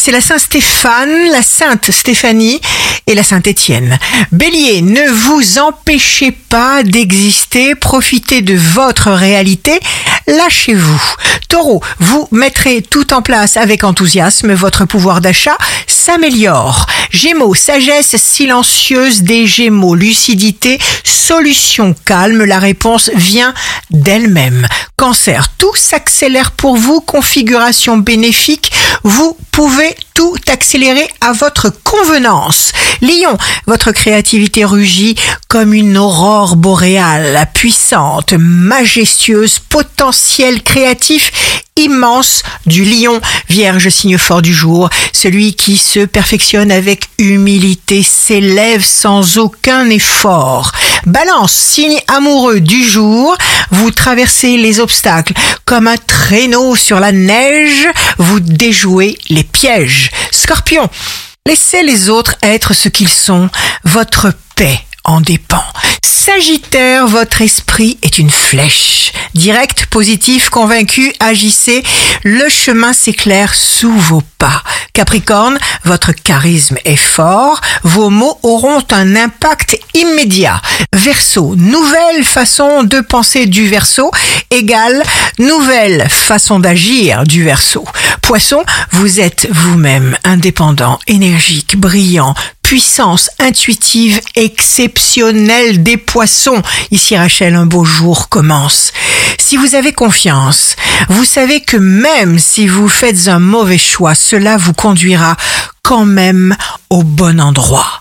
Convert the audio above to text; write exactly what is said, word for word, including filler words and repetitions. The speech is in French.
c'est la Saint Stéphane, la Sainte Stéphanie et la Sainte Étienne. Bélier, ne vous empêchez pas d'exister, profitez de votre réalité, lâchez-vous. Taureau, vous mettrez tout en place avec enthousiasme, votre pouvoir d'achat s'améliore. Gémeaux, sagesse silencieuse des Gémeaux, lucidité, solution calme, la réponse vient d'elle-même. Cancer, tout s'accélère pour vous, configuration bénéfique, vous pouvez tout accélérer à votre convenance. Lion, votre créativité rugit comme une aurore boréale, puissante, majestueuse, potentiel créatif immense du lion. Vierge, signe fort du jour, celui qui se perfectionne avec humilité s'élève sans aucun effort. Balance, signe amoureux du jour, vous traversez les obstacles comme un traîneau sur la neige, vous déjouez les pièges. Scorpion, laissez les autres être ce qu'ils sont, votre paix en dépend. Sagittaire, votre esprit est une flèche. Direct, positif, convaincu, agissez. Le chemin s'éclaire sous vos pas. Capricorne, votre charisme est fort. Vos mots auront un impact immédiat. Verseau, nouvelle façon de penser du Verseau égale nouvelle façon d'agir du Verseau. Poisson, vous êtes vous-même indépendant, énergique, brillant, puissance intuitive exceptionnelle des poissons. Ici Rachel, un beau jour commence. Si vous avez confiance, vous savez que même si vous faites un mauvais choix, cela vous conduira quand même au bon endroit.